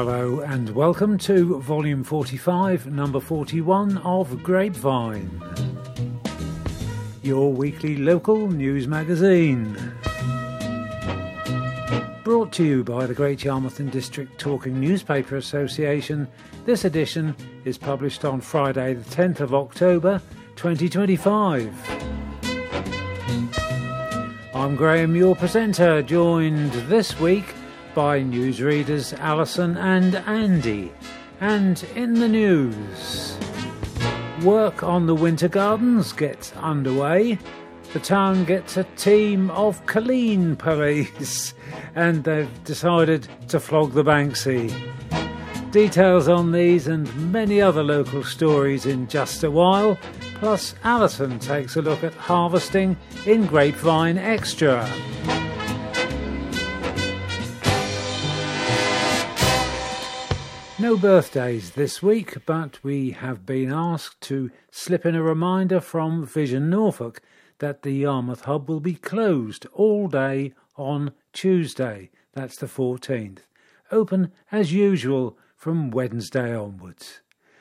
Hello and welcome to Volume 45, Number 41 of Grapevine, your weekly local news magazine. Brought to you by the Great Yarmouth and District Talking Newspaper Association, this edition is published on Friday the 10th of October 2025. I'm Graham, your presenter, joined this week by newsreaders Alison and Andy. And in the news, work on the Winter Gardens gets underway. The town gets a team of Colleen police and they've decided to flog the Banksy. Details on these and many other local stories in just a while. Plus Alison takes a look at harvesting in Grapevine Extra. No birthdays this week, but we have been asked to slip in a reminder from Vision Norfolk that the Yarmouth Hub will be closed all day on Tuesday, that's the 14th. Open as usual from Wednesday onwards.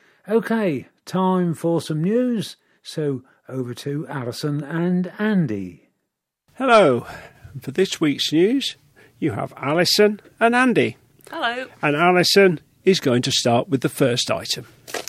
OK, time for some news, so over to Alison and Andy. Hello, for this week's news you have Alison and Andy. Hello. And Alison is going to start with the first item.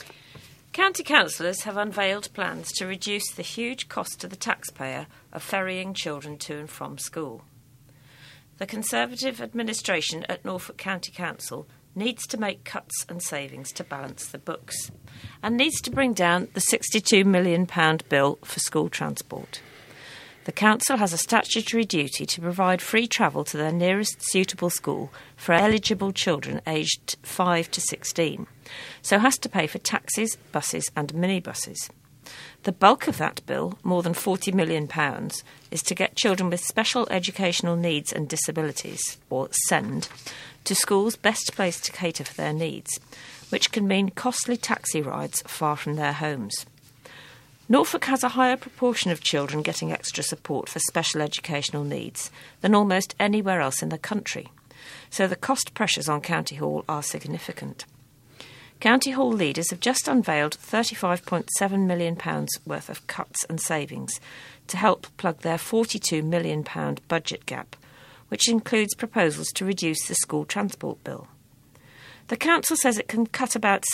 County councillors have unveiled plans to reduce the huge cost to the taxpayer of ferrying children to and from school. The Conservative administration at Norfolk County Council needs to make cuts and savings to balance the books and needs to bring down the £62 million bill for school transport. The council has a statutory duty to provide free travel to their nearest suitable school for eligible children aged 5 to 16, so has to pay for taxis, buses and minibuses. The bulk of that bill, more than £40 million, is to get children with special educational needs and disabilities, or SEND, to schools best placed to cater for their needs, which can mean costly taxi rides far from their homes. Norfolk has a higher proportion of children getting extra support for special educational needs than almost anywhere else in the country, so the cost pressures on County Hall are significant. County Hall leaders have just unveiled £35.7 million worth of cuts and savings to help plug their £42 million budget gap, which includes proposals to reduce the school transport bill. The council says it can cut about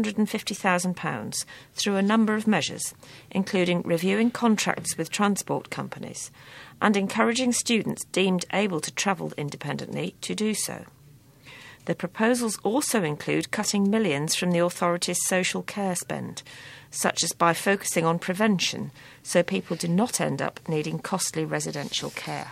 £750,000 through a number of measures, including reviewing contracts with transport companies and encouraging students deemed able to travel independently to do so. The proposals also include cutting millions from the authority's social care spend, such as by focusing on prevention so people do not end up needing costly residential care.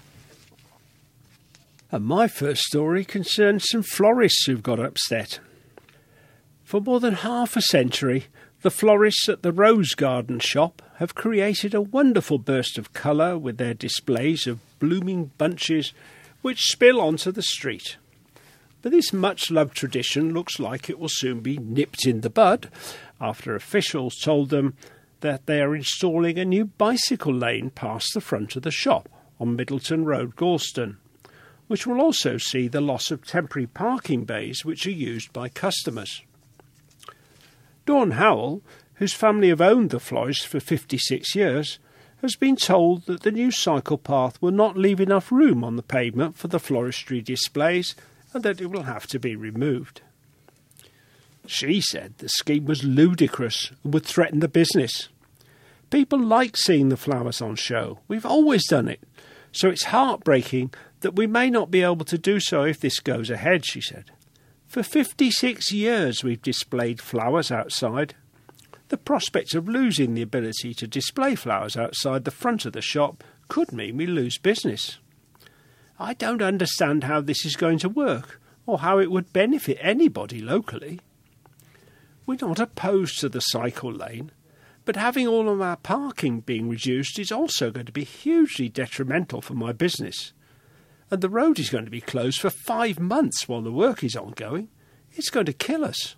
And my first story concerns some florists who've got upset. For more than half a century, the florists at the Rose Garden shop have created a wonderful burst of colour with their displays of blooming bunches which spill onto the street. But this much-loved tradition looks like it will soon be nipped in the bud after officials told them that they are installing a new bicycle lane past the front of the shop on Middleton Road, Galston, which will also see the loss of temporary parking bays which are used by customers. Dawn Howell, whose family have owned the florist for 56 years, has been told that the new cycle path will not leave enough room on the pavement for the floristry displays and that it will have to be removed. She said the scheme was ludicrous and would threaten the business. People like seeing the flowers on show. We've always done it. So it's heartbreaking that we may not be able to do so if this goes ahead, she said. For 56 years we've displayed flowers outside. The prospect of losing the ability to display flowers outside the front of the shop could mean we lose business. I don't understand how this is going to work, or how it would benefit anybody locally. We're not opposed to the cycle lane, but having all of our parking being reduced is also going to be hugely detrimental for my business. And the road is going to be closed for 5 months while the work is ongoing. It's going to kill us.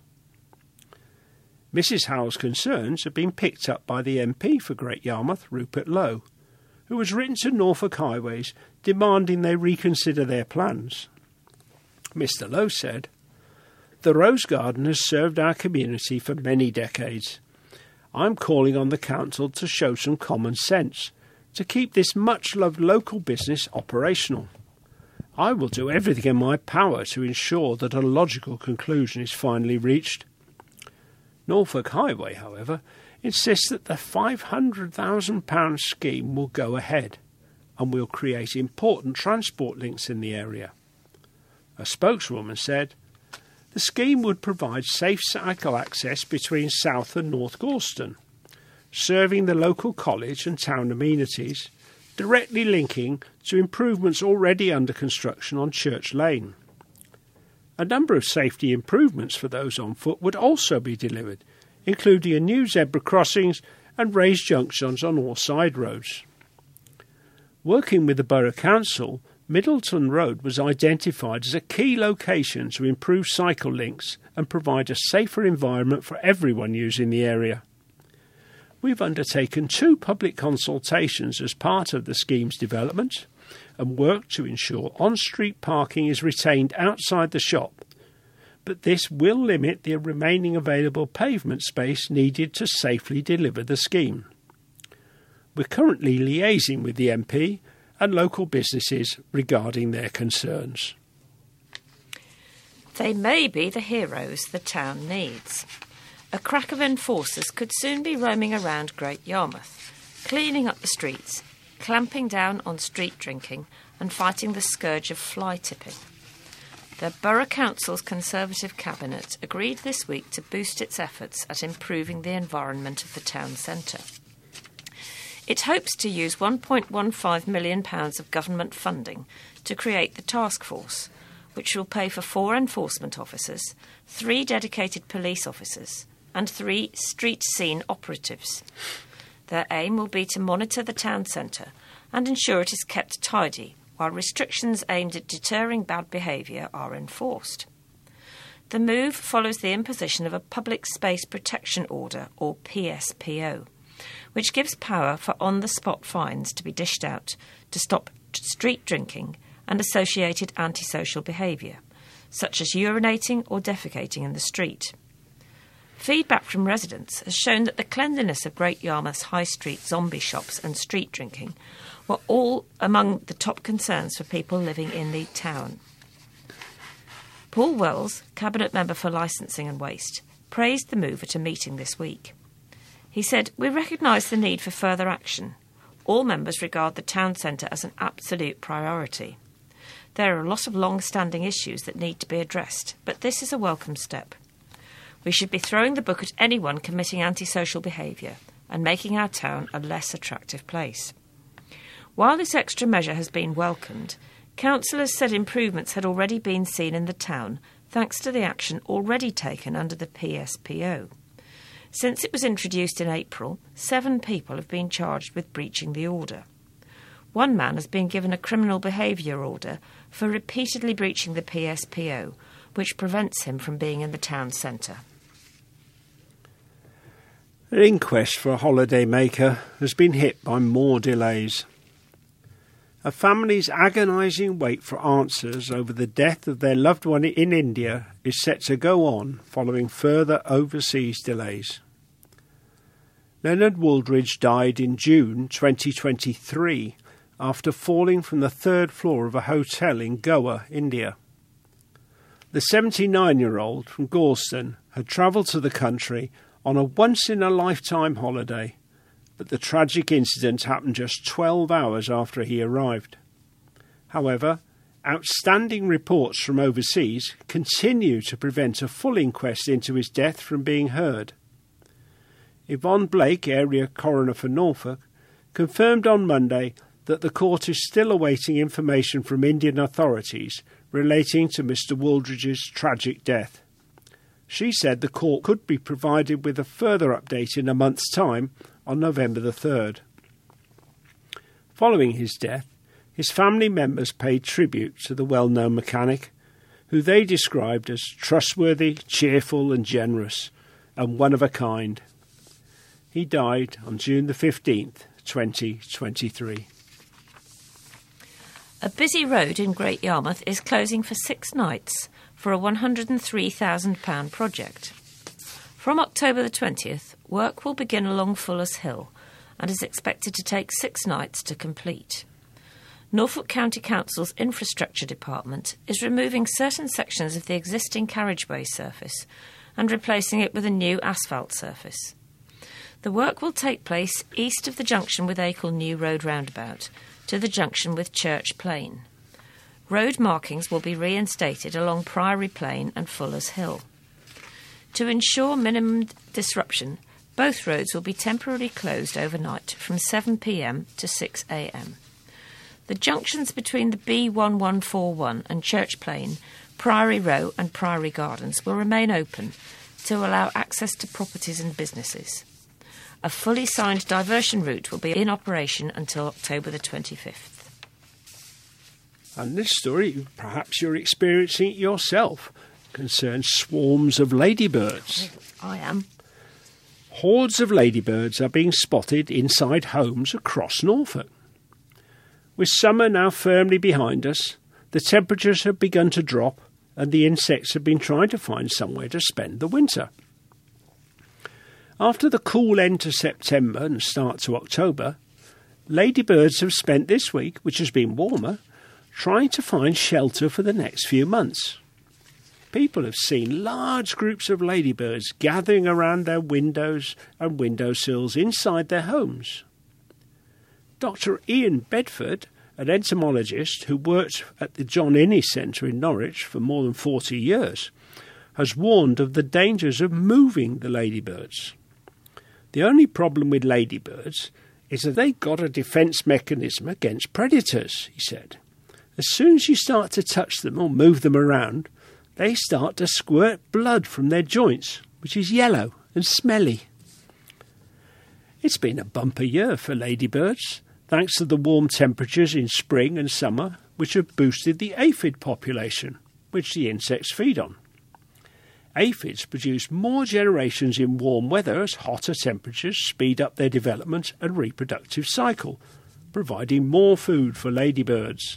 Mrs. Howell's concerns have been picked up by the MP for Great Yarmouth, Rupert Lowe, who has written to Norfolk Highways demanding they reconsider their plans. Mr. Lowe said, The Rose Garden has served our community for many decades. I'm calling on the council to show some common sense, to keep this much-loved local business operational. I will do everything in my power to ensure that a logical conclusion is finally reached. Norfolk Highway, however, insists that the £500,000 scheme will go ahead and will create important transport links in the area. A spokeswoman said, "The scheme would provide safe cycle access between South and North Gorleston, serving the local college and town amenities, directly linking to improvements already under construction on Church Lane. A number of safety improvements for those on foot would also be delivered, including a new zebra crossings and raised junctions on all side roads." Working with the Borough Council, Middleton Road was identified as a key location to improve cycle links and provide a safer environment for everyone using the area. We've undertaken 2 public consultations as part of the scheme's development and worked to ensure on-street parking is retained outside the shop, but this will limit the remaining available pavement space needed to safely deliver the scheme. We're currently liaising with the MP and local businesses regarding their concerns. They may be the heroes the town needs. A crack of enforcers could soon be roaming around Great Yarmouth, cleaning up the streets, clamping down on street drinking and fighting the scourge of fly tipping. The Borough Council's Conservative Cabinet agreed this week to boost its efforts at improving the environment of the town centre. It hopes to use £1.15 million of government funding to create the task force, which will pay for 4 enforcement officers, 3 dedicated police officers and 3 street scene operatives. Their aim will be to monitor the town centre and ensure it is kept tidy, while restrictions aimed at deterring bad behaviour are enforced. The move follows the imposition of a Public Space Protection Order, or PSPO, which gives power for on-the-spot fines to be dished out to stop street drinking and associated antisocial behaviour, such as urinating or defecating in the street. Feedback from residents has shown that the cleanliness of Great Yarmouth's high street zombie shops and street drinking were all among the top concerns for people living in the town. Paul Wells, Cabinet Member for Licensing and Waste, praised the move at a meeting this week. He said, "We recognise the need for further action. All members regard the town centre as an absolute priority. There are a lot of long-standing issues that need to be addressed, but this is a welcome step. We should be throwing the book at anyone committing antisocial behaviour and making our town a less attractive place." While this extra measure has been welcomed, councillors said improvements had already been seen in the town thanks to the action already taken under the PSPO. Since it was introduced in April, 7 people have been charged with breaching the order. One man has been given a criminal behaviour order for repeatedly breaching the PSPO, which prevents him from being in the town centre. An inquest for a holidaymaker has been hit by more delays. A family's agonising wait for answers over the death of their loved one in India is set to go on following further overseas delays. Leonard Wooldridge died in June 2023 after falling from the 3rd floor of a hotel in Goa, India. The 79-year-old from Gorleston had travelled to the country on a once-in-a-lifetime holiday, but the tragic incident happened just 12 hours after he arrived. However, outstanding reports from overseas continue to prevent a full inquest into his death from being heard. Yvonne Blake, Area Coroner for Norfolk, confirmed on Monday that the court is still awaiting information from Indian authorities relating to Mr. Wooldridge's tragic death. She said the court could be provided with a further update in a month's time on November the 3rd. Following his death, his family members paid tribute to the well-known mechanic, who they described as trustworthy, cheerful and generous, and one of a kind. He died on June the 15th, 2023. A busy road in Great Yarmouth is closing for 6 nights for a £103,000 project. From October the 20th, work will begin along Fuller's Hill and is expected to take 6 nights to complete. Norfolk County Council's Infrastructure Department is removing certain sections of the existing carriageway surface and replacing it with a new asphalt surface. The work will take place east of the junction with Acle New Road roundabout to the junction with Church Plain. Road markings will be reinstated along Priory Plain and Fuller's Hill. To ensure minimum disruption, both roads will be temporarily closed overnight from 7 p.m. to 6 a.m. The junctions between the B1141 and Church Plain, Priory Row and Priory Gardens will remain open to allow access to properties and businesses. A fully signed diversion route will be in operation until October the 25th. And this story, perhaps you're experiencing it yourself, concerns swarms of ladybirds. I am. Hordes of ladybirds are being spotted inside homes across Norfolk. With summer now firmly behind us, the temperatures have begun to drop and the insects have been trying to find somewhere to spend the winter. After the cool end to September and start to October, ladybirds have spent this week, which has been warmer, trying to find shelter for the next few months. People have seen large groups of ladybirds gathering around their windows and windowsills inside their homes. Dr. Ian Bedford, an entomologist who worked at the John Innes Centre in Norwich for more than 40 years, has warned of the dangers of moving the ladybirds. The only problem with ladybirds is that they've got a defence mechanism against predators, he said. As soon as you start to touch them or move them around, they start to squirt blood from their joints, which is yellow and smelly. It's been a bumper year for ladybirds, thanks to the warm temperatures in spring and summer, which have boosted the aphid population, which the insects feed on. Aphids produce more generations in warm weather as hotter temperatures speed up their development and reproductive cycle, providing more food for ladybirds.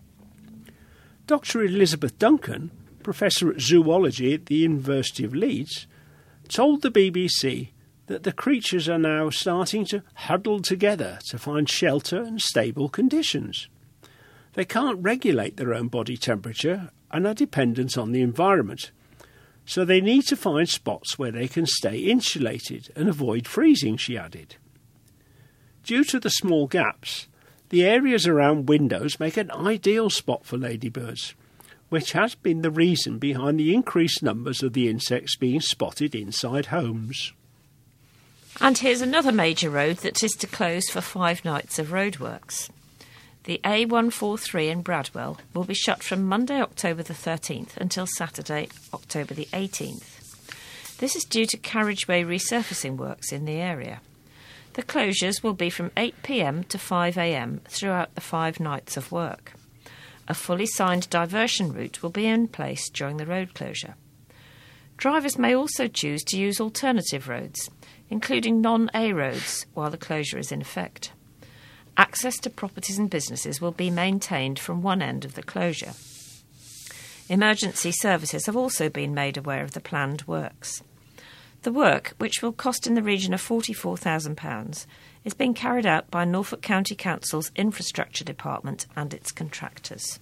Dr. Elizabeth Duncan, professor at zoology at the University of Leeds, told the BBC that the creatures are now starting to huddle together to find shelter and stable conditions. They can't regulate their own body temperature and are dependent on the environment, so they need to find spots where they can stay insulated and avoid freezing, she added. Due to the small gaps, the areas around windows make an ideal spot for ladybirds, which has been the reason behind the increased numbers of the insects being spotted inside homes. And here's another major road that is to close for 5 nights of roadworks. The A143 in Bradwell will be shut from Monday, October the 13th until Saturday, October the 18th. This is due to carriageway resurfacing works in the area. The closures will be from 8 p.m. to 5 a.m. throughout the 5 nights of work. A fully signed diversion route will be in place during the road closure. Drivers may also choose to use alternative roads, including non-A roads, while the closure is in effect. Access to properties and businesses will be maintained from one end of the closure. Emergency services have also been made aware of the planned works. The work, which will cost in the region of £44,000, is being carried out by Norfolk County Council's Infrastructure Department and its contractors.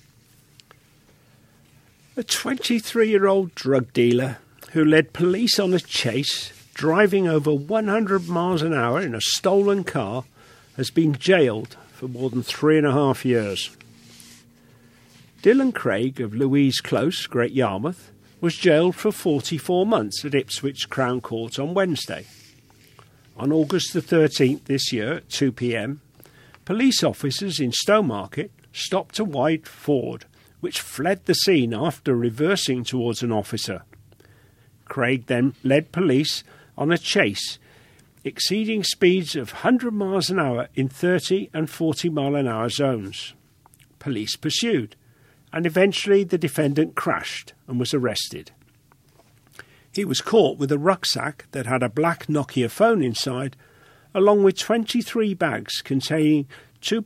A 23-year-old drug dealer who led police on a chase, driving over 100 miles an hour in a stolen car, has been jailed for more than 3.5 years. Dylan Craig of Louise Close, Great Yarmouth, was jailed for 44 months at Ipswich Crown Court on Wednesday. On August the 13th this year at 2 p.m, police officers in Stowmarket stopped a white Ford, which fled the scene after reversing towards an officer. Craig then led police on a chase, exceeding speeds of 100 miles an hour in 30 and 40 mile an hour zones. Police pursued, and eventually the defendant crashed and was arrested. He was caught with a rucksack that had a black Nokia phone inside, along with 23 bags containing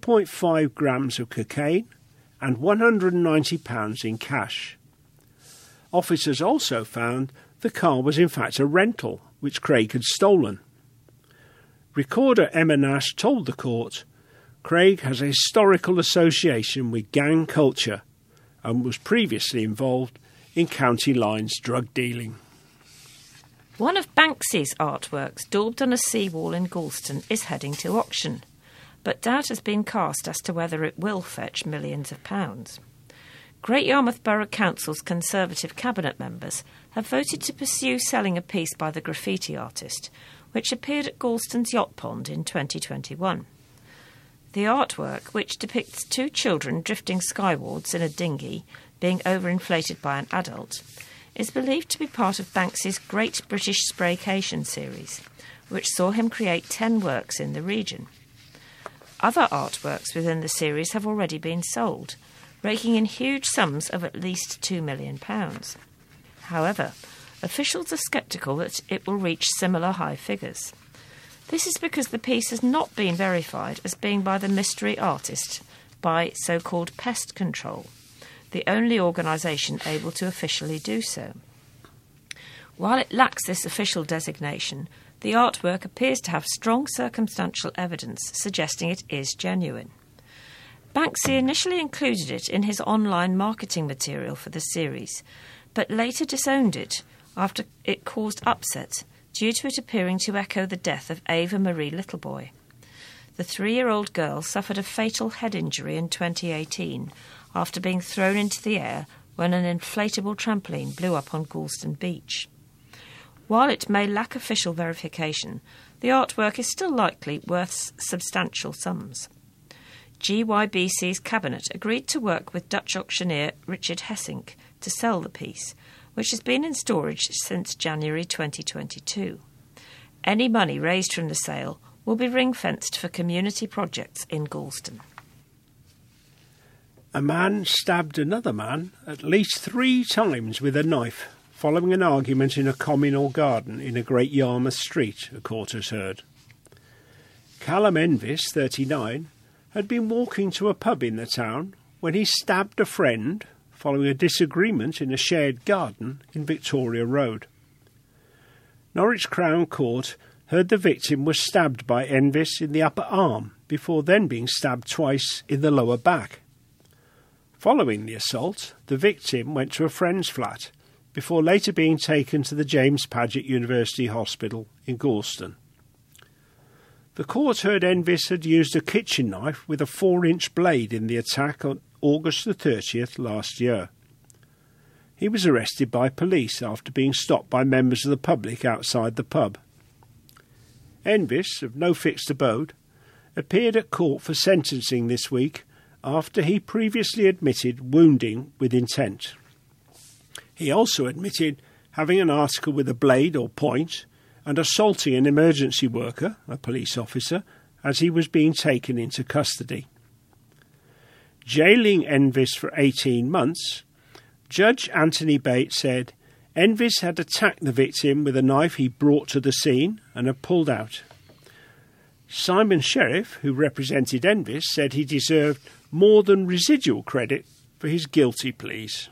2.5 grams of cocaine and £190 in cash. Officers also found the car was in fact a rental, which Craig had stolen. Recorder Emma Nash told the court, Craig has a historical association with gang culture and was previously involved in County Line's drug dealing. One of Banksy's artworks, daubed on a seawall in Galston, is heading to auction, but doubt has been cast as to whether it will fetch millions of pounds. Great Yarmouth Borough Council's Conservative cabinet members have voted to pursue selling a piece by the graffiti artist, which appeared at Galston's Yacht Pond in 2021. The artwork, which depicts two children drifting skywards in a dinghy being overinflated by an adult, is believed to be part of Banksy's Great British Spraycation series, which saw him create 10 works in the region. Other artworks within the series have already been sold, raking in huge sums of at least £2 million. However, officials are sceptical that it will reach similar high figures. This is because the piece has not been verified as being by the mystery artist by so-called Pest Control, the only organisation able to officially do so. While it lacks this official designation, the artwork appears to have strong circumstantial evidence suggesting it is genuine. Banksy initially included it in his online marketing material for the series, but later disowned it after it caused upset due to it appearing to echo the death of Ava Marie Littleboy. The 3-year-old girl suffered a fatal head injury in 2018 after being thrown into the air when an inflatable trampoline blew up on Galston Beach. While it may lack official verification, the artwork is still likely worth substantial sums. GYBC's cabinet agreed to work with Dutch auctioneer Richard Hessink to sell the piece, which has been in storage since January 2022. Any money raised from the sale will be ring-fenced for community projects in Galston. A man stabbed another man at least 3 times with a knife following an argument in a communal garden in a Great Yarmouth street, a court has heard. Callum Envis, 39, had been walking to a pub in the town when he stabbed a friend following a disagreement in a shared garden in Victoria Road. Norwich Crown Court heard the victim was stabbed by Envis in the upper arm before then being stabbed twice in the lower back. Following the assault, the victim went to a friend's flat before later being taken to the James Paget University Hospital in Galston. The court heard Envis had used a kitchen knife with a 4-inch blade in the attack on August the 30th last year. He was arrested by police after being stopped by members of the public outside the pub. Envis, of no fixed abode, appeared at court for sentencing this week after he previously admitted wounding with intent. He also admitted having an article with a blade or point and assaulting an emergency worker, a police officer, as he was being taken into custody. Jailing Envis for 18 months, Judge Anthony Bates said Envis had attacked the victim with a knife he brought to the scene and had pulled out. Simon Sheriff, who represented Envis, said he deserved more than residual credit for his guilty pleas.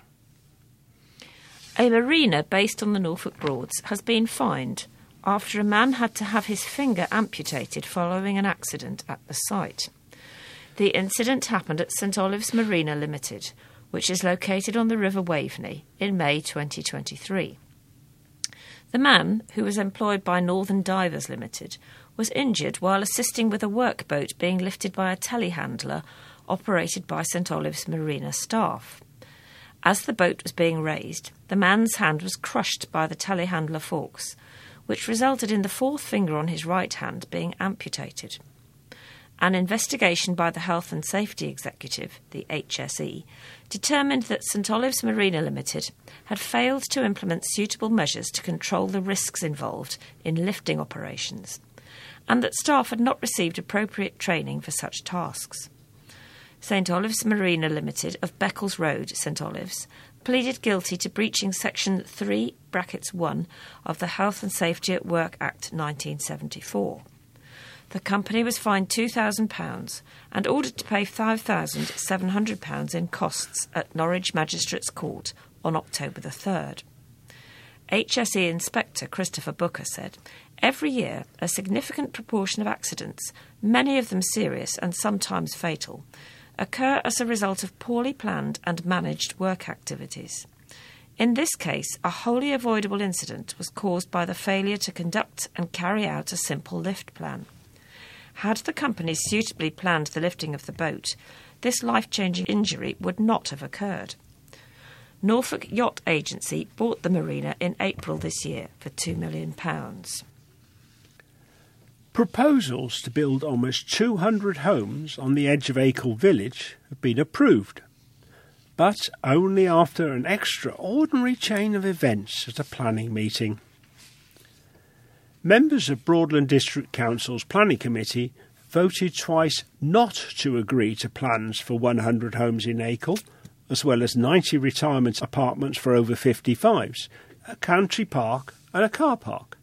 A marina based on the Norfolk Broads has been fined after a man had to have his finger amputated following an accident at the site. The incident happened at St Olives Marina Limited, which is located on the River Waveney, in May 2023. The man, who was employed by Northern Divers Limited, was injured while assisting with a workboat being lifted by a telehandler operated by St Olives Marina staff. As the boat was being raised, the man's hand was crushed by the telehandler forks, which resulted in the 4th finger on his right hand being amputated. An investigation by the Health and Safety Executive, the HSE, determined that St Olives Marina Limited had failed to implement suitable measures to control the risks involved in lifting operations, and that staff had not received appropriate training for such tasks. St Olives Marina Limited of Beccles Road, St Olives, pleaded guilty to breaching Section 3(1) of the Health and Safety at Work Act 1974. The company was fined £2,000 and ordered to pay £5,700 in costs at Norwich Magistrates Court on October the 3rd. HSE Inspector Christopher Booker said, "Every year, a significant proportion of accidents, many of them serious and sometimes fatal, occur as a result of poorly planned and managed work activities. In this case, a wholly avoidable incident was caused by the failure to conduct and carry out a simple lift plan. Had the company suitably planned the lifting of the boat, this life-changing injury would not have occurred." Norfolk Yacht Agency bought the marina in April this year for £2 million. Proposals to build almost 200 homes on the edge of Acle Village have been approved, but only after an extraordinary chain of events at a planning meeting. Members of Broadland District Council's Planning Committee voted twice not to agree to plans for 100 homes in Acle, as well as 90 retirement apartments for over 55s, a country park and a car park.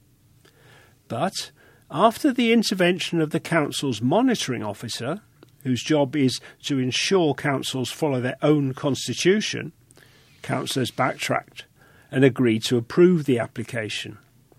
But after the intervention of the council's monitoring officer, whose job is to ensure councils follow their own constitution, councillors backtracked and agreed to approve the application.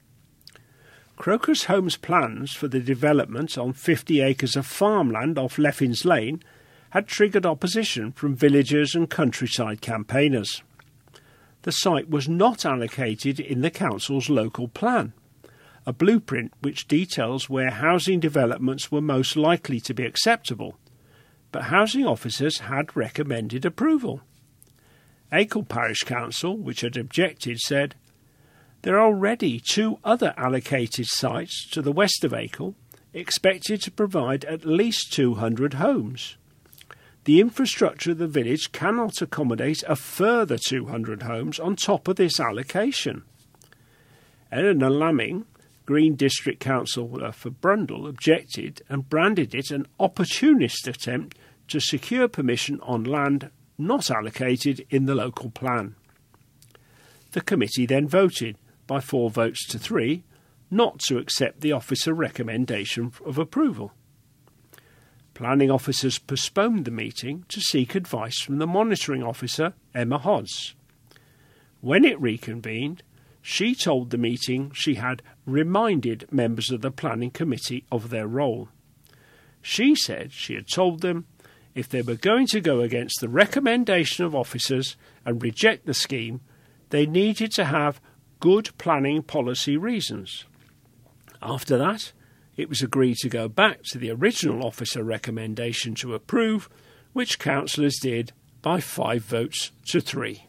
Crocus Homes' plans for the development on 50 acres of farmland off Leffins Lane had triggered opposition from villagers and countryside campaigners. The site was not allocated in the council's local plan, a blueprint which details where housing developments were most likely to be acceptable, but housing officers had recommended approval. Acle Parish Council, which had objected, said, "There are already 2 other allocated sites to the west of Acle, expected to provide at least 200 homes. The infrastructure of the village cannot accommodate a further 200 homes on top of this allocation." Eleanor Lamming, Green District Councillor for Brundall, objected and branded it an opportunist attempt to secure permission on land not allocated in the local plan. The committee then voted, by 4 votes to 3, not to accept the officer recommendation of approval. Planning officers postponed the meeting to seek advice from the monitoring officer, Emma Hodds. When it reconvened, she told the meeting she had reminded members of the planning committee of their role. She said she had told them if they were going to go against the recommendation of officers and reject the scheme, they needed to have good planning policy reasons. After that, it was agreed to go back to the original officer recommendation to approve, which councillors did by 5 votes to 3.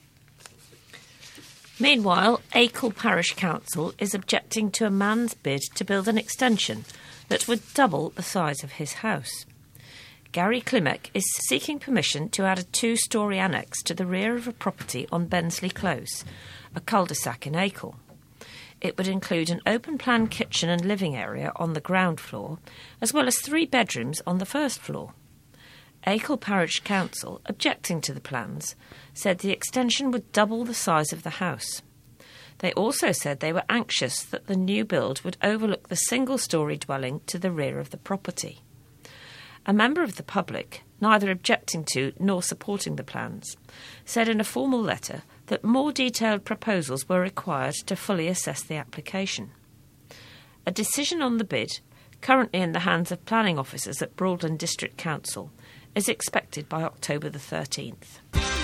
Meanwhile, Acle Parish Council is objecting to a man's bid to build an extension that would double the size of his house. Gary Klimek is seeking permission to add a 2-storey annex to the rear of a property on Bensley Close, a cul-de-sac in Acle. It would include an open-plan kitchen and living area on the ground floor, as well as 3 bedrooms on the first floor. Acle Parish Council, objecting to the plans, said the extension would double the size of the house. They also said they were anxious that the new build would overlook the single-storey dwelling to the rear of the property. A member of the public, neither objecting to nor supporting the plans, said in a formal letter that more detailed proposals were required to fully assess the application. A decision on the bid, currently in the hands of planning officers at Broadland District Council, is expected by October the 13th.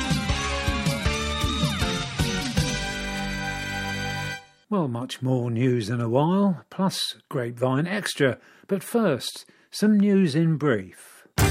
Well, much more news in a while, plus Grapevine Extra. But first, some news in brief.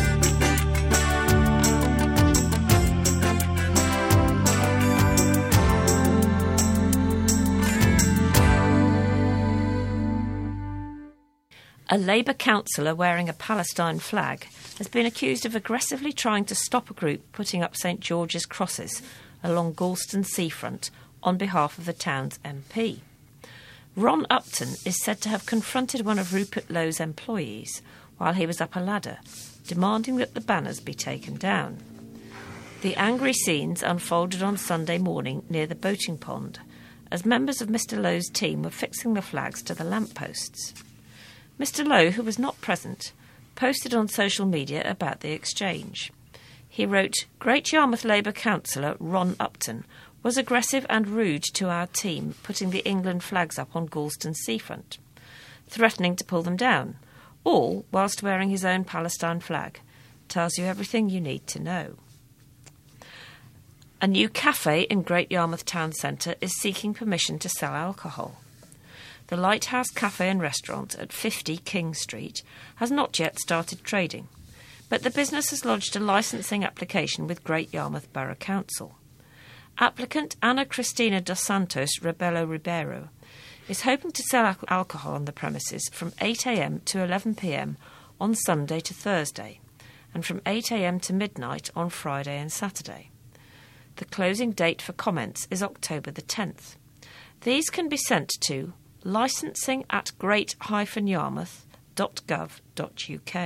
A Labour councillor wearing a Palestine flag has been accused of aggressively trying to stop a group putting up St George's crosses along Galston seafront on behalf of the town's MP. Ron Upton is said to have confronted one of Rupert Lowe's employees while he was up a ladder, demanding that the banners be taken down. The angry scenes unfolded on Sunday morning near the boating pond as members of Mr Lowe's team were fixing the flags to the lampposts. Mr Lowe, who was not present, posted on social media about the exchange. He wrote, "Great Yarmouth Labour councillor Ron Upton was aggressive and rude to our team, putting the England flags up on Galston seafront, threatening to pull them down, all whilst wearing his own Palestine flag. Tells you everything you need to know. A new cafe in Great Yarmouth Town Centre is seeking permission to sell alcohol. The Lighthouse Cafe and Restaurant at 50 King Street has not yet started trading, but the business has lodged a licensing application with Great Yarmouth Borough Council. Applicant Ana Cristina dos Santos Rebelo Ribeiro is hoping to sell alcohol on the premises from 8 a.m. to 11 p.m. on Sunday to Thursday, and from 8 a.m. to midnight on Friday and Saturday. The closing date for comments is October the 10th. These can be sent to licensing@great-yarmouth.gov.uk.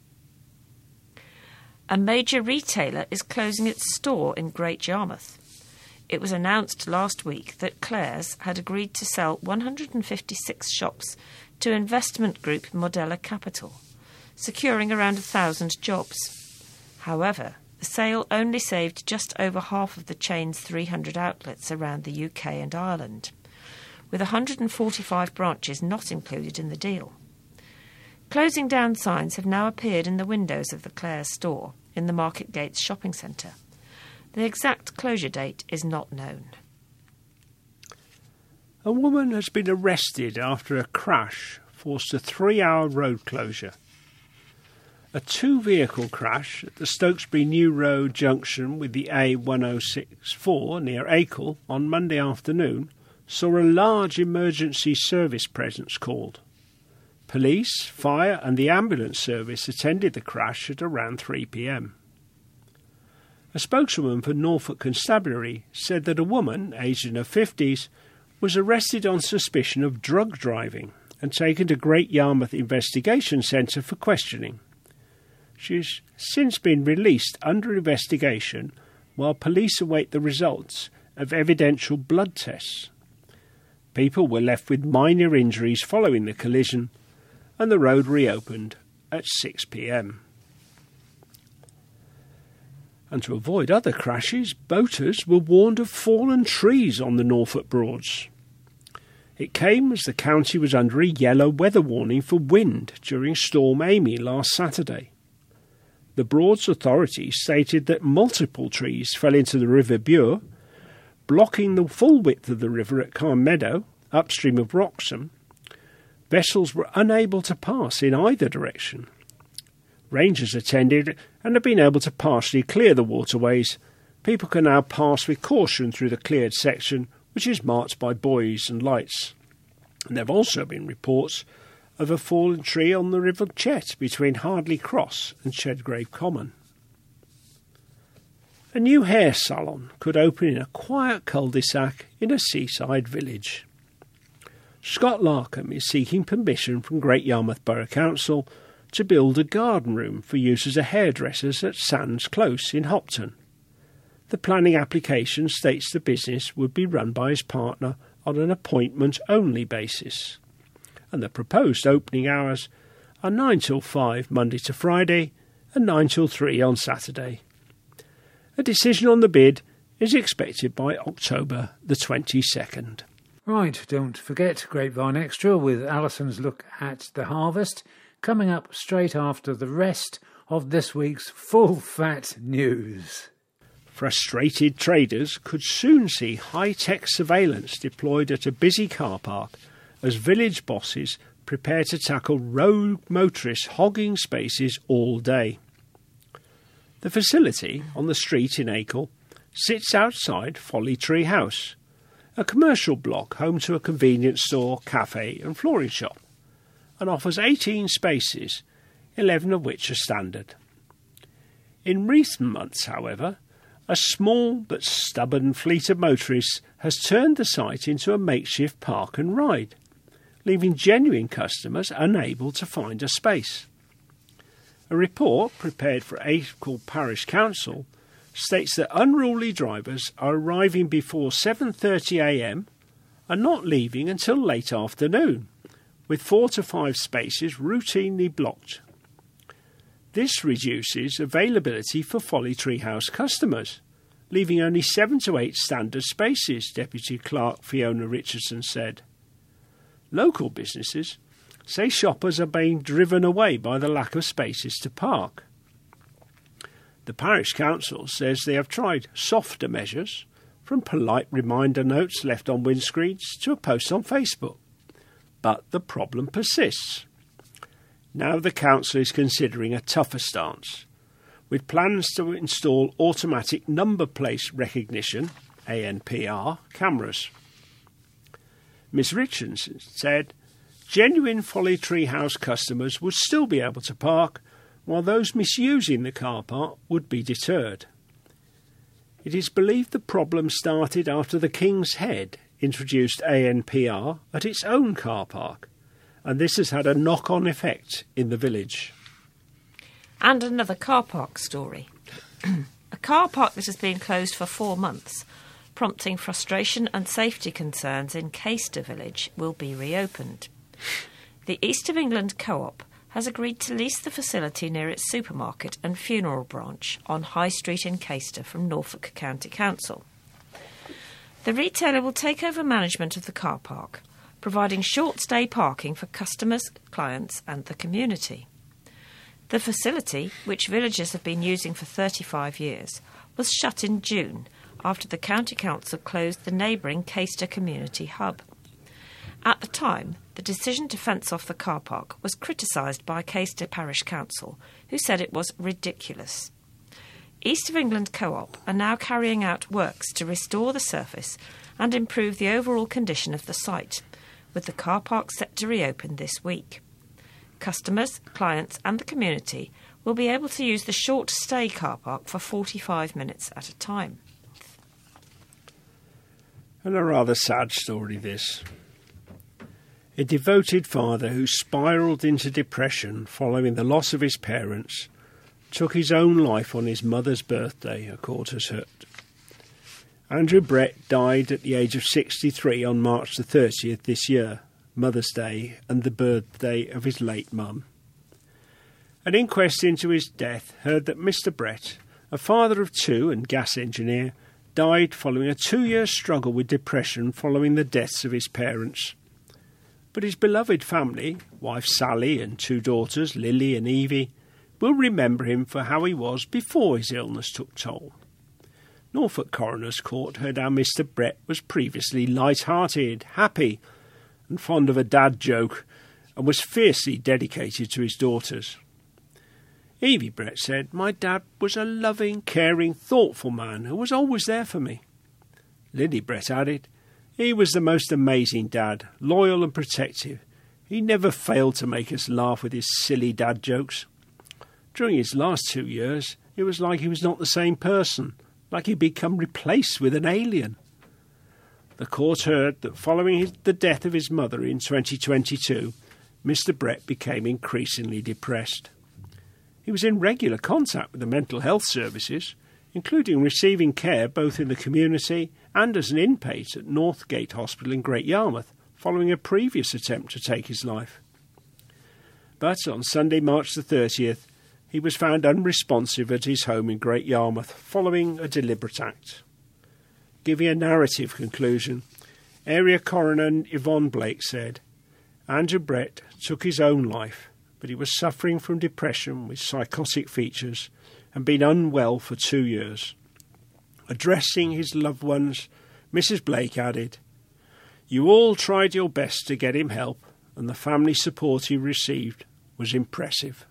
A major retailer is closing its store in Great Yarmouth. It was announced last week that Claire's had agreed to sell 156 shops to investment group Modella Capital, securing around 1,000 jobs. However, the sale only saved just over half of the chain's 300 outlets around the UK and Ireland, with 145 branches not included in the deal. Closing down signs have now appeared in the windows of the Claire's store in the Market Gates shopping centre. The exact closure date is not known. A woman has been arrested after a crash forced a 3-hour road closure. A 2-vehicle crash at the Stokesbury New Road junction with the A1064 near Acle on Monday afternoon saw a large emergency service presence called. Police, fire and the ambulance service attended the crash at around 3 p.m. A spokeswoman for Norfolk Constabulary said that a woman, aged in her 50s, was arrested on suspicion of drug driving and taken to Great Yarmouth Investigation Centre for questioning. She has since been released under investigation while police await the results of evidential blood tests. People were left with minor injuries following the collision, and the road reopened at 6 p.m. And to avoid other crashes, boaters were warned of fallen trees on the Norfolk Broads. It came as the county was under a yellow weather warning for wind during Storm Amy last Saturday. The Broads Authority stated that multiple trees fell into the River Bure, blocking the full width of the river at Carn Meadow, upstream of Wroxham. Vessels were unable to pass in either direction. Rangers attended and have been able to partially clear the waterways. People can now pass with caution through the cleared section, which is marked by buoys and lights. And there have also been reports of a fallen tree on the River Chet between Hardley Cross and Shedgrave Common. A new hair salon could open in a quiet cul-de-sac in a seaside village. Scott Larkham is seeking permission from Great Yarmouth Borough Council to build a garden room for use as a hairdresser's at Sands Close in Hopton. The planning application states the business would be run by his partner on an appointment-only basis, and the proposed opening hours are 9 till 5 Monday to Friday and 9 till 3 on Saturday. A decision on the bid is expected by October the 22nd. Right, don't forget Grapevine Extra with Alison's look at the harvest, coming up straight after the rest of this week's full-fat news. Frustrated traders could soon see high-tech surveillance deployed at a busy car park as village bosses prepare to tackle rogue motorists hogging spaces all day. The facility on the street in Acle sits outside Folly Tree House, a commercial block home to a convenience store, cafe and flooring shop, and offers 18 spaces, 11 of which are standard. In recent months, however, a small but stubborn fleet of motorists has turned the site into a makeshift park and ride, leaving genuine customers unable to find a space. A report prepared for Acle Parish Council states that unruly drivers are arriving before 7:30 a.m. and not leaving until late afternoon, with 4 to 5 spaces routinely blocked. This reduces availability for Folly Tree House customers, leaving only 7 to 8 standard spaces, Deputy Clerk Fiona Richardson said. Local businesses say shoppers are being driven away by the lack of spaces to park. The parish council says they have tried softer measures, from polite reminder notes left on windscreens to a post on Facebook. But the problem persists. Now the council is considering a tougher stance, with plans to install automatic number plate recognition, ANPR, cameras. Ms Richardson said genuine Folly Tree House customers would still be able to park, while those misusing the car park would be deterred. It is believed the problem started after the King's Head introduced ANPR at its own car park, and this has had a knock-on effect in the village. And another car park story. A car park that has been closed for 4 months, prompting frustration and safety concerns in Caister village, will be reopened. The East of England Co-op has agreed to lease the facility near its supermarket and funeral branch on High Street in Caister from Norfolk County Council. The retailer will take over management of the car park, providing short-stay parking for customers, clients and the community. The facility, which villagers have been using for 35 years, was shut in June after the County Council closed the neighbouring Caister Community Hub. At the time, the decision to fence off the car park was criticised by Caister Parish Council, who said it was ridiculous. East of England Co-op are now carrying out works to restore the surface and improve the overall condition of the site, with the car park set to reopen this week. Customers, clients and the community will be able to use the short-stay car park for 45 minutes at a time. And a rather sad story, this. A devoted father who spiralled into depression following the loss of his parents took his own life on his mother's birthday, a court has heard. Andrew Brett died at the age of 63 on March the 30th this year, Mother's Day and the birthday of his late mum. An inquest into his death heard that Mr Brett, a father of 2 and gas engineer, died following a 2-year struggle with depression following the deaths of his parents. But his beloved family, wife Sally and 2 daughters, Lily and Evie, will remember him for how he was before his illness took toll. Norfolk Coroner's Court heard how Mr Brett was previously light-hearted, happy and fond of a dad joke, and was fiercely dedicated to his daughters. Evie Brett said, "My dad was a loving, caring, thoughtful man who was always there for me." Lily Brett added, "He was the most amazing dad, loyal and protective. He never failed to make us laugh with his silly dad jokes. During his last 2 years, it was like he was not the same person, like he'd become replaced with an alien." The court heard that following the death of his mother in 2022, Mr Brett became increasingly depressed. He was in regular contact with the mental health services, including receiving care both in the community and as an inpatient at Northgate Hospital in Great Yarmouth, following a previous attempt to take his life. But on Sunday, March the 30th, he was found unresponsive at his home in Great Yarmouth following a deliberate act. Giving a narrative conclusion, Area Coroner Yvonne Blake said, "Andrew Brett took his own life, but he was suffering from depression with psychotic features and been unwell for 2 years. Addressing his loved ones, Mrs Blake added, "You all tried your best to get him help, and the family support he received was impressive."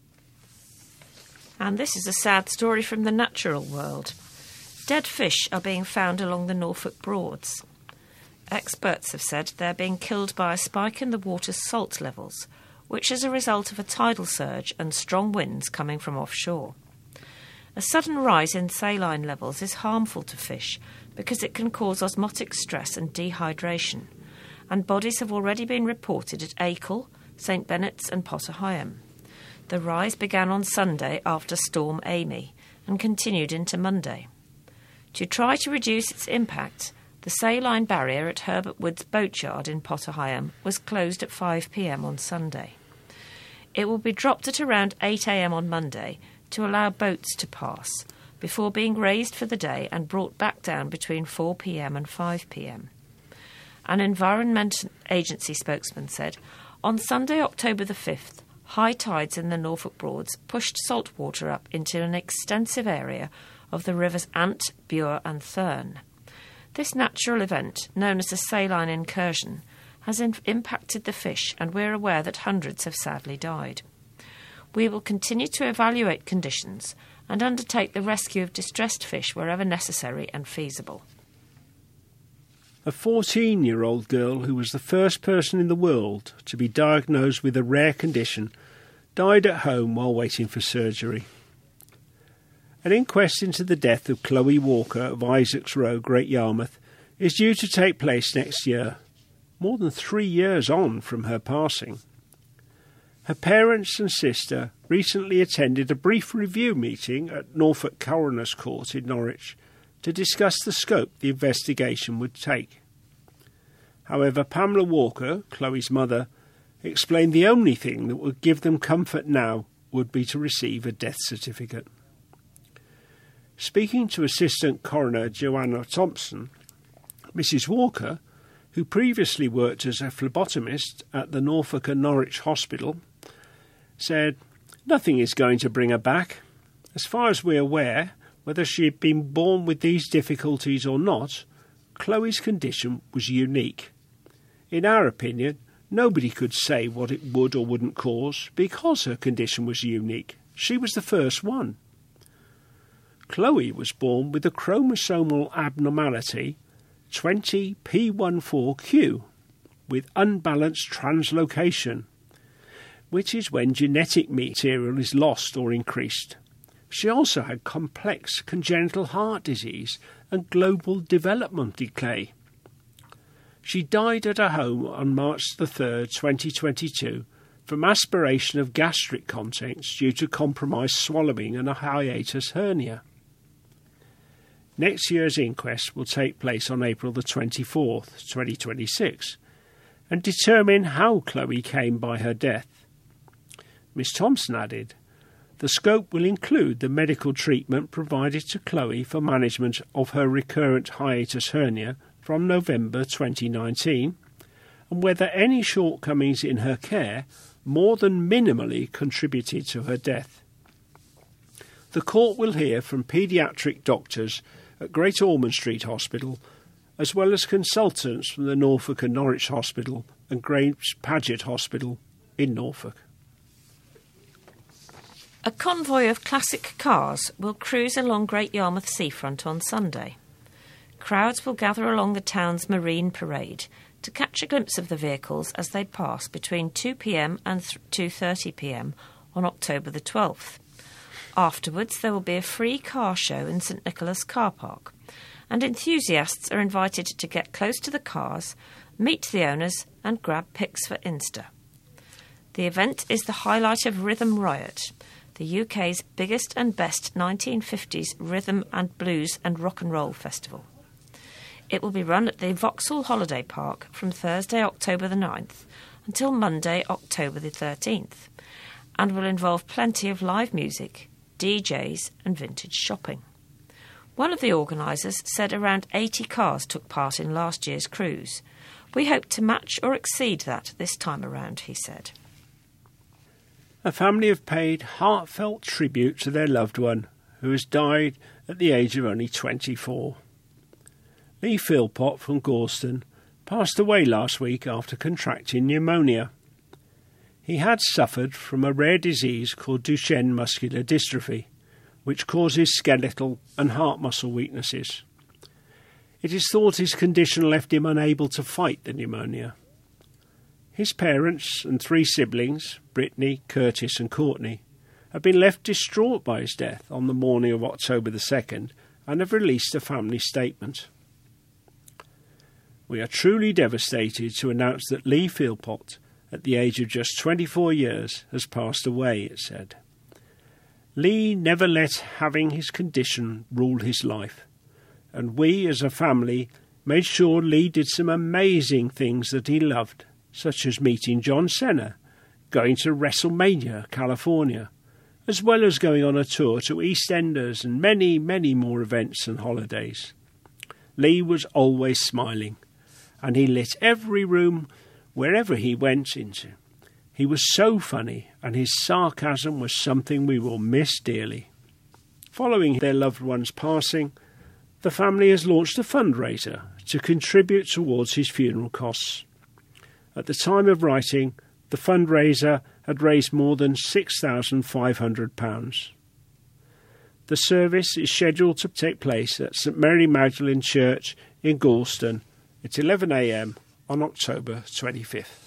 And this is a sad story from the natural world. Dead fish are being found along the Norfolk Broads. Experts have said they're being killed by a spike in the water's salt levels, which is a result of a tidal surge and strong winds coming from offshore. A sudden rise in saline levels is harmful to fish because it can cause osmotic stress and dehydration, and bodies have already been reported at Acle, St Bennet's and Potter Heigham. The rise began on Sunday after Storm Amy and continued into Monday. To try to reduce its impact, the saline barrier at Herbert Woods Boatyard in Potter Heigham was closed at 5 p.m. on Sunday. It will be dropped at around 8 a.m. on Monday to allow boats to pass, before being raised for the day and brought back down between 4 p.m. and 5 p.m. An Environment Agency spokesman said, on Sunday, October the 5th, high tides in the Norfolk Broads pushed salt water up into an extensive area of the rivers Ant, Bure and Thurne. This natural event, known as a saline incursion, has impacted the fish, and we're aware that hundreds have sadly died. We will continue to evaluate conditions and undertake the rescue of distressed fish wherever necessary and feasible. A 14-year-old girl who was the first person in the world to be diagnosed with a rare condition died at home while waiting for surgery. An inquest into the death of Chloe Walker of Isaacs Row, Great Yarmouth, is due to take place next year, more than 3 years on from her passing. Her parents and sister recently attended a brief review meeting at Norfolk Coroner's Court in Norwich to discuss the scope the investigation would take. However, Pamela Walker, Chloe's mother, explained the only thing that would give them comfort now would be to receive a death certificate. Speaking to Assistant Coroner Joanna Thompson, Mrs. Walker, who previously worked as a phlebotomist at the Norfolk and Norwich Hospital, said, "Nothing is going to bring her back. As far as we're aware, whether she had been born with these difficulties or not, Chloe's condition was unique. In our opinion, nobody could say what it would or wouldn't cause because her condition was unique. She was the first one. Chloe was born with a chromosomal abnormality 20p14q with unbalanced translocation, which is when genetic material is lost or increased. She also had complex congenital heart disease and global development decay. She died at her home on March the 3rd, 2022, from aspiration of gastric contents due to compromised swallowing and a hiatus hernia. Next year's inquest will take place on April the 24th, 2026, and determine how Chloe came by her death. Miss Thompson added, the scope will include the medical treatment provided to Chloe for management of her recurrent hiatus hernia from November 2019, and whether any shortcomings in her care more than minimally contributed to her death. The court will hear from paediatric doctors at Great Ormond Street Hospital, as well as consultants from the Norfolk and Norwich Hospital and Grange Paget Hospital in Norfolk. A convoy of classic cars will cruise along Great Yarmouth seafront on Sunday. Crowds will gather along the town's marine parade to catch a glimpse of the vehicles as they pass between 2 p.m. and 2:30 p.m. on October the 12th. Afterwards, there will be a free car show in St Nicholas car park, and enthusiasts are invited to get close to the cars, meet the owners and grab pics for Insta. The event is the highlight of Rhythm Riot, the UK's biggest and best 1950s rhythm and blues and rock and roll festival. It will be run at the Vauxhall Holiday Park from Thursday, October the 9th until Monday, October the 13th, and will involve plenty of live music, DJs and vintage shopping. One of the organisers said around 80 cars took part in last year's cruise. We hope to match or exceed that this time around, he said. A family have paid heartfelt tribute to their loved one, who has died at the age of only 24. Lee Philpott from Gorston passed away last week after contracting pneumonia. He had suffered from a rare disease called Duchenne muscular dystrophy, which causes skeletal and heart muscle weaknesses. It is thought his condition left him unable to fight the pneumonia. His parents and 3 siblings, Brittany, Curtis and Courtney, have been left distraught by his death on the morning of October the 2nd and have released a family statement. We are truly devastated to announce that Lee Philpott, at the age of just 24 years, has passed away, it said. Lee never let having his condition rule his life, and we as a family made sure Lee did some amazing things that he loved, such as meeting John Cena, going to WrestleMania, California, as well as going on a tour to EastEnders and many, many more events and holidays. Lee was always smiling, and he lit every room wherever he went into. He was so funny, and his sarcasm was something we will miss dearly. Following their loved one's passing, the family has launched a fundraiser to contribute towards his funeral costs. At the time of writing, the fundraiser had raised more than £6,500. The service is scheduled to take place at St Mary Magdalene Church in Galston at 11 a.m. on October 25th.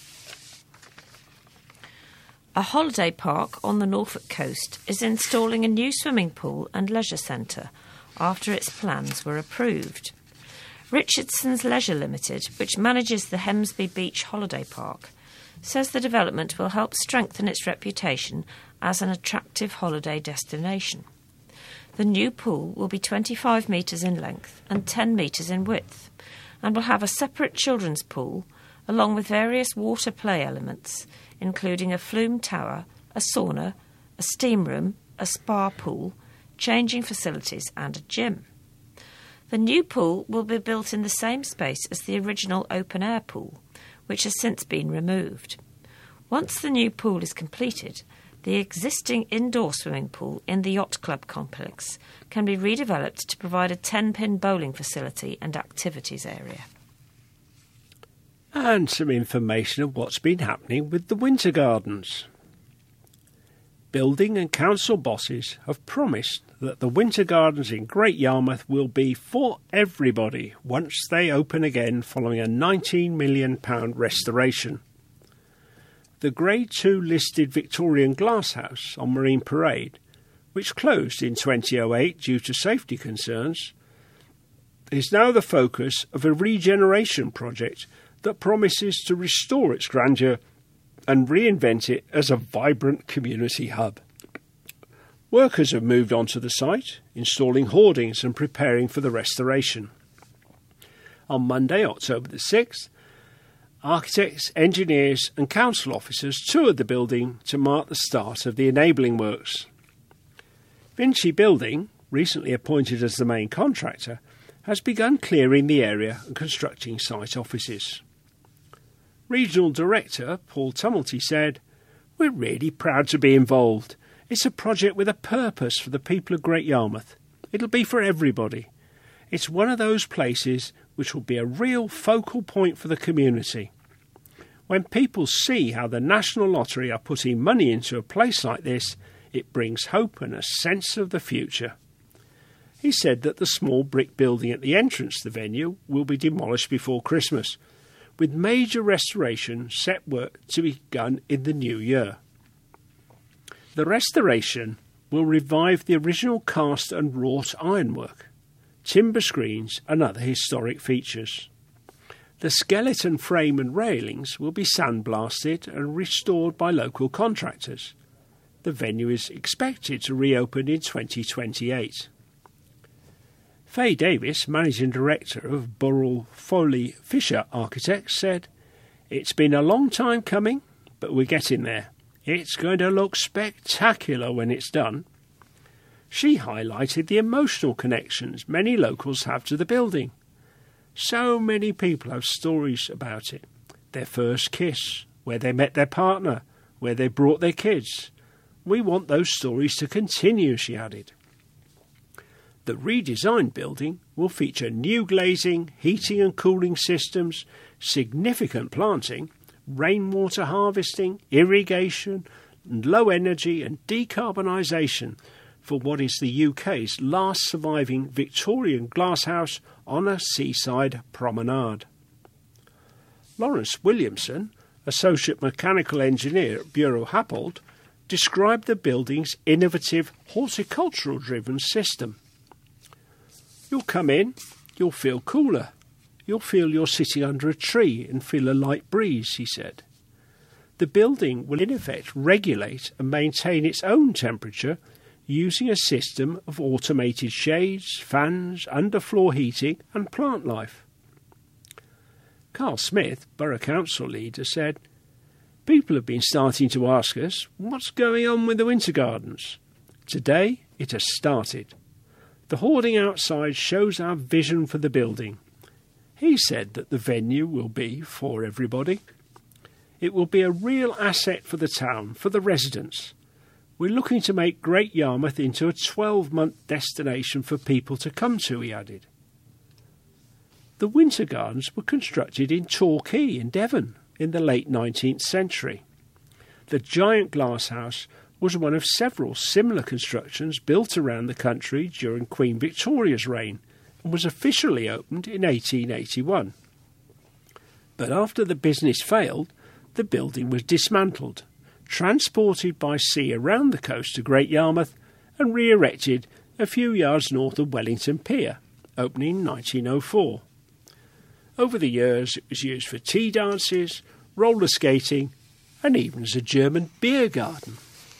A holiday park on the Norfolk coast is installing a new swimming pool and leisure centre after its plans were approved. Richardson's Leisure Limited, which manages the Hemsby Beach Holiday Park, says the development will help strengthen its reputation as an attractive holiday destination. The new pool will be 25 metres in length and 10 metres in width, and will have a separate children's pool along with various water play elements, including a flume tower, a sauna, a steam room, a spa pool, changing facilities and a gym. The new pool will be built in the same space as the original open-air pool, which has since been removed. Once the new pool is completed, the existing indoor swimming pool in the Yacht Club complex can be redeveloped to provide a 10-pin bowling facility and activities area. And some information of what's been happening with the Winter Gardens. Building and council bosses have promised that the Winter Gardens in Great Yarmouth will be for everybody once they open again following a £19 million restoration. The Grade 2 listed Victorian Glasshouse on Marine Parade, which closed in 2008 due to safety concerns, is now the focus of a regeneration project that promises to restore its grandeur and reinvent it as a vibrant community hub. Workers have moved onto the site, installing hoardings and preparing for the restoration. On Monday, October the 6th, architects, engineers and council officers toured the building to mark the start of the enabling works. Vinci Building, recently appointed as the main contractor, has begun clearing the area and constructing site offices. Regional Director Paul Tumulty said, "We're really proud to be involved. It's a project with a purpose for the people of Great Yarmouth. It'll be for everybody. It's one of those places which will be a real focal point for the community. When people see how the National Lottery are putting money into a place like this, it brings hope and a sense of the future." He said that the small brick building at the entrance to the venue will be demolished before Christmas, with major restoration set work to be begun in the new year. The restoration will revive the original cast and wrought ironwork, timber screens and other historic features. The skeleton frame and railings will be sandblasted and restored by local contractors. The venue is expected to reopen in 2028. Faye Davis, Managing Director of Burrell Foley Fisher Architects, said, "It's been a long time coming, but we're getting there. It's going to look spectacular when it's done." She highlighted the emotional connections many locals have to the building. So many people have stories about it. Their first kiss, where they met their partner, where they brought their kids. We want those stories to continue, she added. The redesigned building will feature new glazing, heating and cooling systems, significant planting, rainwater harvesting, irrigation, and low energy and decarbonisation for what is the UK's last surviving Victorian glasshouse on a seaside promenade. Lawrence Williamson, Associate Mechanical Engineer at Bureau Happold, described the building's innovative horticultural-driven system. "You'll come in, you'll feel cooler. You'll feel you're sitting under a tree and feel a light breeze," he said. The building will in effect regulate and maintain its own temperature using a system of automated shades, fans, underfloor heating and plant life. Carl Smith, Borough Council leader, said, People have been starting to ask us what's going on with the Winter Gardens. Today it has started. The hoarding outside shows our vision for the building. He said that the venue will be for everybody. It will be a real asset for the town, for the residents. We're looking to make Great Yarmouth into a 12-month destination for people to come to, he added. The Winter Gardens were constructed in Torquay in Devon in the late 19th century. The giant glass house was one of several similar constructions built around the country during Queen Victoria's reign and was officially opened in 1881. But after the business failed, the building was dismantled, transported by sea around the coast to Great Yarmouth and re-erected a few yards north of Wellington Pier, opening in 1904. Over the years, it was used for tea dances, roller skating, and even as a German beer garden.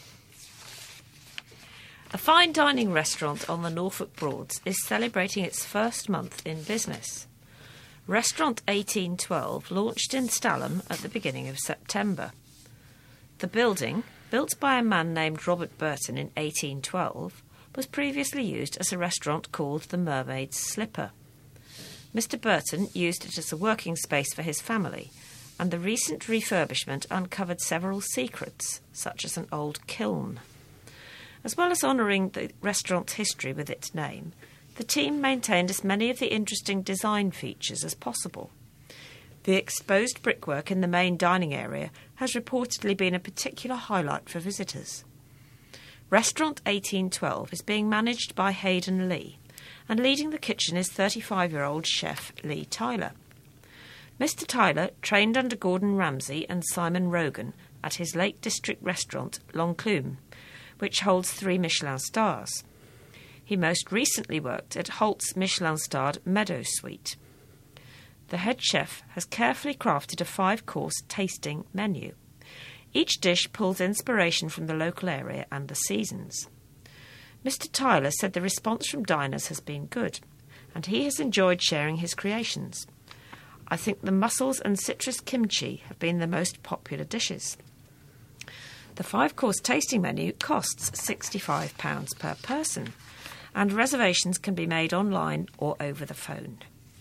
A fine dining restaurant on the Norfolk Broads is celebrating its first month in business. Restaurant 1812 launched in Stalham at the beginning of September. The building, built by a man named Robert Burton in 1812, was previously used as a restaurant called the Mermaid's Slipper. Mr. Burton used it as a working space for his family, and the recent refurbishment uncovered several secrets, such as an old kiln. As well as honouring the restaurant's history with its name, the team maintained as many of the interesting design features as possible. The exposed brickwork in the main dining area has reportedly been a particular highlight for visitors. Restaurant 1812 is being managed by Hayden Lee, and leading the kitchen is 35-year-old chef Lee Tyler. Mr. Tyler trained under Gordon Ramsay and Simon Rogan at his Lake District restaurant L'Enclume, which holds 3 Michelin stars. He most recently worked at Holt's Michelin-starred Meadow Suite. The head chef has carefully crafted a 5-course tasting menu. Each dish pulls inspiration from the local area and the seasons. Mr. Tyler said the response from diners has been good, and he has enjoyed sharing his creations. I think the mussels and citrus kimchi have been the most popular dishes. The 5-course tasting menu costs £65 per person, and reservations can be made online or over the phone.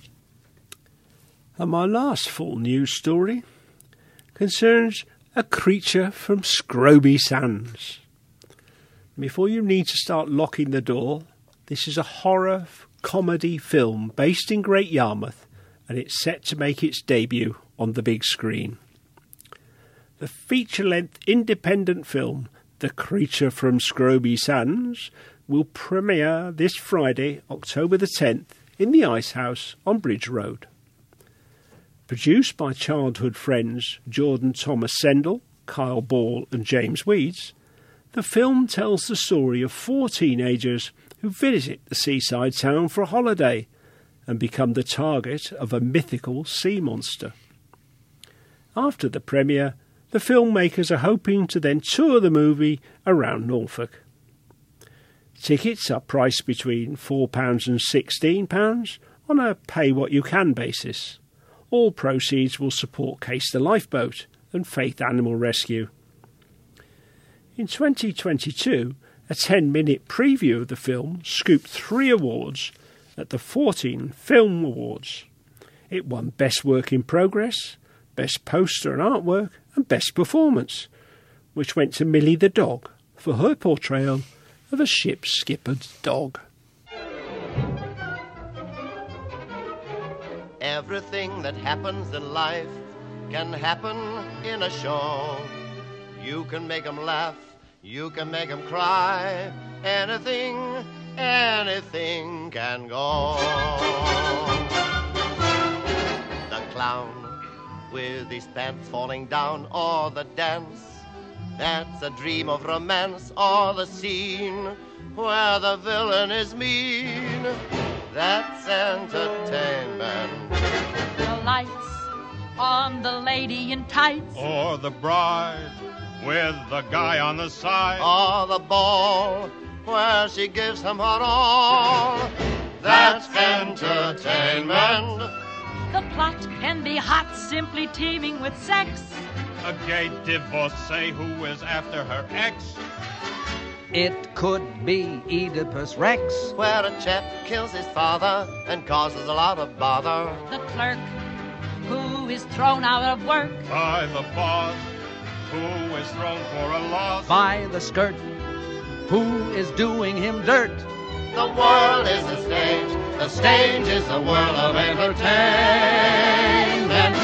And my last full news story concerns a creature from Scroby Sands. Before you need to start locking the door, this is a horror comedy film based in Great Yarmouth, and it's set to make its debut on the big screen. The feature-length independent film, The Creature from Scroby Sands, will premiere this Friday, October the 10th, in the Ice House on Bridge Road. Produced by childhood friends Jordan Thomas Sendall, Kyle Ball and James Weeds, the film tells the story of 4 teenagers who visit the seaside town for a holiday and become the target of a mythical sea monster. After the premiere, the filmmakers are hoping to then tour the movie around Norfolk. Tickets are priced between £4 and £16 on a pay-what-you-can basis. All proceeds will support Case the Lifeboat and Faith Animal Rescue. In 2022, a 10-minute preview of the film scooped 3 awards at the 14 Film Awards. It won Best Work in Progress, Best Poster and Artwork, and Best Performance, which went to Millie the dog for her portrayal of a ship skipper's dog. Everything that happens in life can happen in a show. You can make 'em laugh, you can make 'em cry. Anything can go. The clown with his pants falling down, or the dance that's a dream of romance, or the scene where the villain is mean. That's entertainment. The lights on the lady in tights, or the bride with the guy on the side, or the ball where she gives him her all. That's entertainment. the plot can be hot, simply teeming with sex. A gay divorcee who is after her ex. It could be Oedipus Rex. Where a chap kills his father and causes a lot of bother. The clerk who is thrown out of work. By the boss who is thrown for a loss. By the skirt who is doing him dirt. The world is a stage. The stage is a world of entertainment.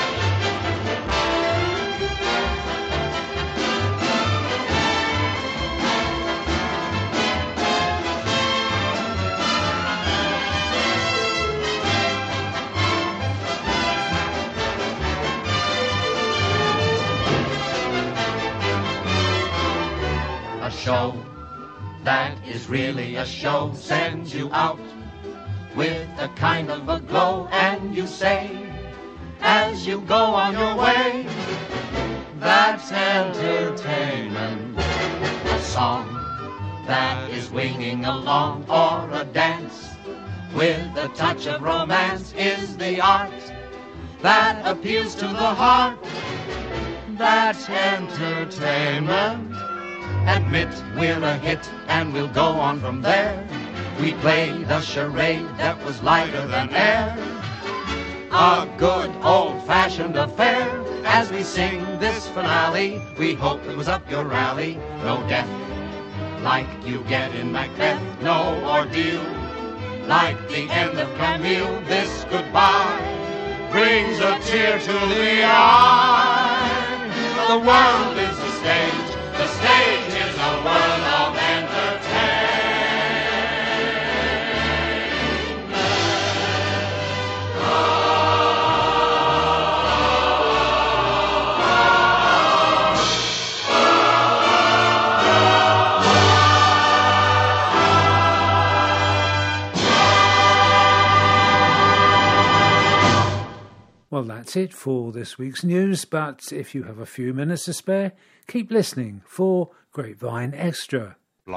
A show that is really a show sends you out with a kind of a glow, and you say, as you go on your way, that's entertainment. A song that is winging along, or a dance with a touch of romance, is the art that appeals to the heart. That's entertainment. Admit we're a hit, and we'll go on from there. We played a charade that was lighter than air, a good old-fashioned affair. As we sing this finale, we hope it was up your alley. No death like you get in Macbeth, no ordeal like the end of Camille. This goodbye brings a tear to the eye. The world is the stage. The stage is a world of entertainment. Well, that's it for this week's news, but if you have a few minutes to spare, keep listening for Grapevine Extra.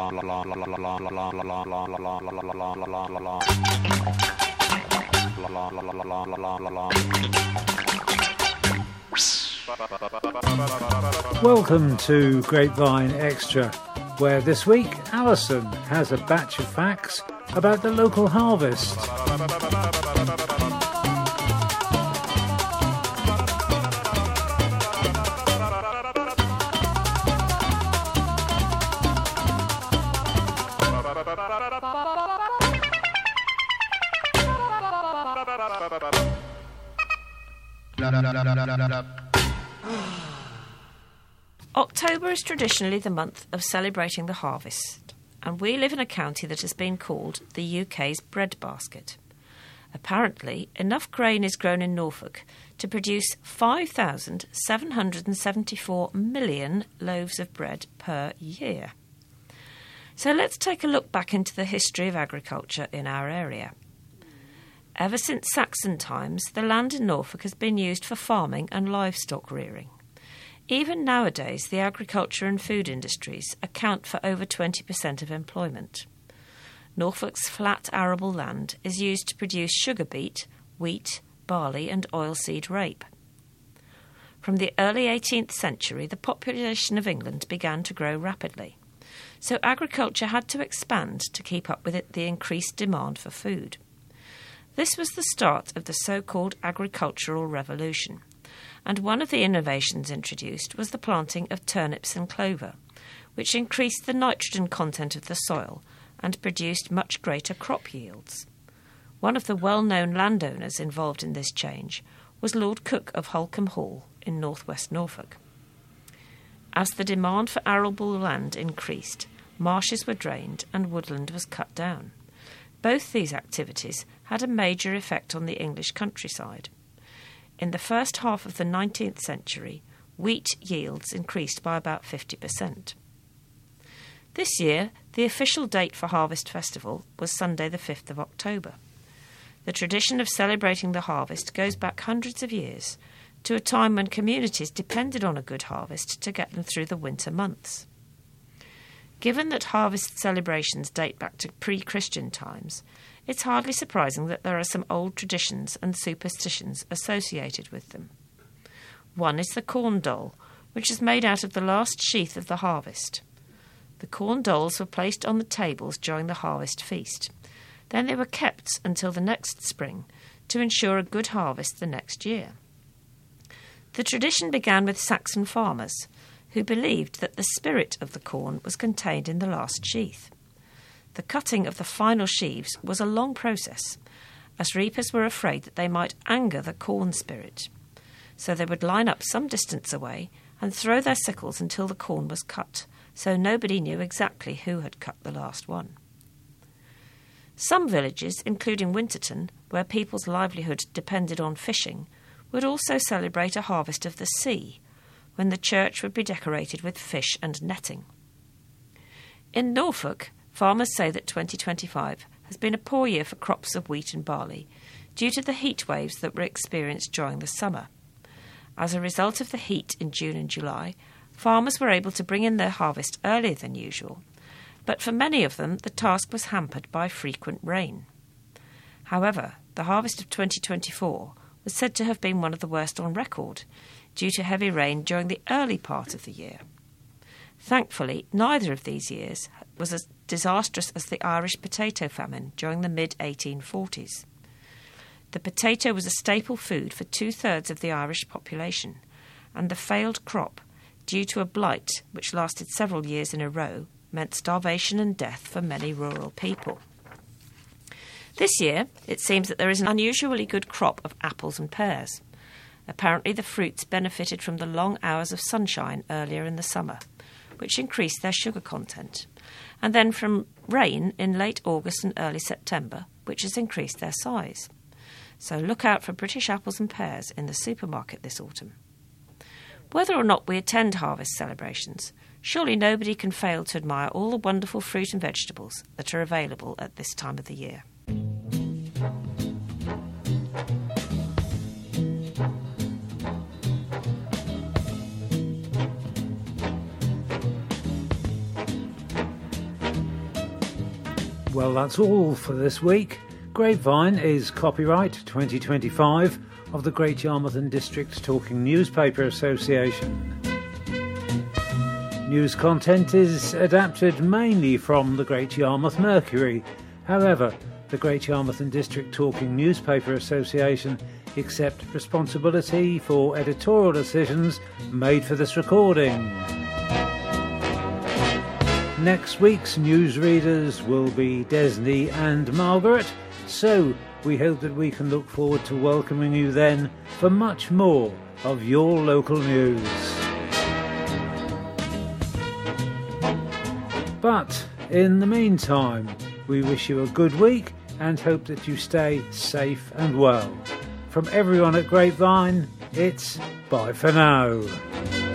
Welcome to Grapevine Extra, where this week Alison has a batch of facts about the local harvest. October is traditionally the month of celebrating the harvest, and we live in a county that has been called the UK's breadbasket. Apparently, enough grain is grown in Norfolk to produce 5,774 million loaves of bread per year. So let's take a look back into the history of agriculture in our area. Ever since Saxon times, the land in Norfolk has been used for farming and livestock rearing. Even nowadays, the agriculture and food industries account for over 20% of employment. Norfolk's flat arable land is used to produce sugar beet, wheat, barley and oilseed rape. From the early 18th century, the population of England began to grow rapidly, so agriculture had to expand to keep up with the increased demand for food. This was the start of the so-called agricultural revolution, and one of the innovations introduced was the planting of turnips and clover, which increased the nitrogen content of the soil and produced much greater crop yields. One of the well-known landowners involved in this change was Lord Cook of Holcombe Hall in northwest Norfolk. As the demand for arable land increased, marshes were drained and woodland was cut down. Both these activities had a major effect on the English countryside. In the first half of the 19th century, wheat yields increased by about 50%. This year, the official date for Harvest Festival was Sunday the 5th of October. The tradition of celebrating the harvest goes back hundreds of years to a time when communities depended on a good harvest to get them through the winter months. Given that harvest celebrations date back to pre-Christian times, it's hardly surprising that there are some old traditions and superstitions associated with them. One is the corn dole, which is made out of the last sheath of the harvest. The corn doles were placed on the tables during the harvest feast. Then they were kept until the next spring to ensure a good harvest the next year. The tradition began with Saxon farmers, who believed that the spirit of the corn was contained in the last sheath. The cutting of the final sheaves was a long process, as reapers were afraid that they might anger the corn spirit. So they would line up some distance away and throw their sickles until the corn was cut, so nobody knew exactly who had cut the last one. Some villages, including Winterton, where people's livelihood depended on fishing, would also celebrate a harvest of the sea, when the church would be decorated with fish and netting. In Norfolk, farmers say that 2025 has been a poor year for crops of wheat and barley due to the heat waves that were experienced during the summer. As a result of the heat in June and July, farmers were able to bring in their harvest earlier than usual, but for many of them the task was hampered by frequent rain. However, the harvest of 2024 was said to have been one of the worst on record, due to heavy rain during the early part of the year. Thankfully, neither of these years was as disastrous as the Irish potato famine during the mid-1840s. The potato was a staple food for 2/3 of the Irish population, and the failed crop, due to a blight which lasted several years in a row, meant starvation and death for many rural people. This year, it seems that there is an unusually good crop of apples and pears. Apparently, the fruits benefited from the long hours of sunshine earlier in the summer, which increased their sugar content, and then from rain in late August and early September, which has increased their size. So look out for British apples and pears in the supermarket this autumn. Whether or not we attend harvest celebrations, surely nobody can fail to admire all the wonderful fruit and vegetables that are available at this time of the year. Well, that's all for this week. Grapevine is copyright 2025 of the Great Yarmouth and District Talking Newspaper Association. News content is adapted mainly from the Great Yarmouth Mercury. However, the Great Yarmouth and District Talking Newspaper Association accept responsibility for editorial decisions made for this recording. Next week's newsreaders will be Desney and Margaret, so we hope that we can look forward to welcoming you then for much more of your local news. But in the meantime, we wish you a good week and hope that you stay safe and well. From everyone at Grapevine, it's bye for now.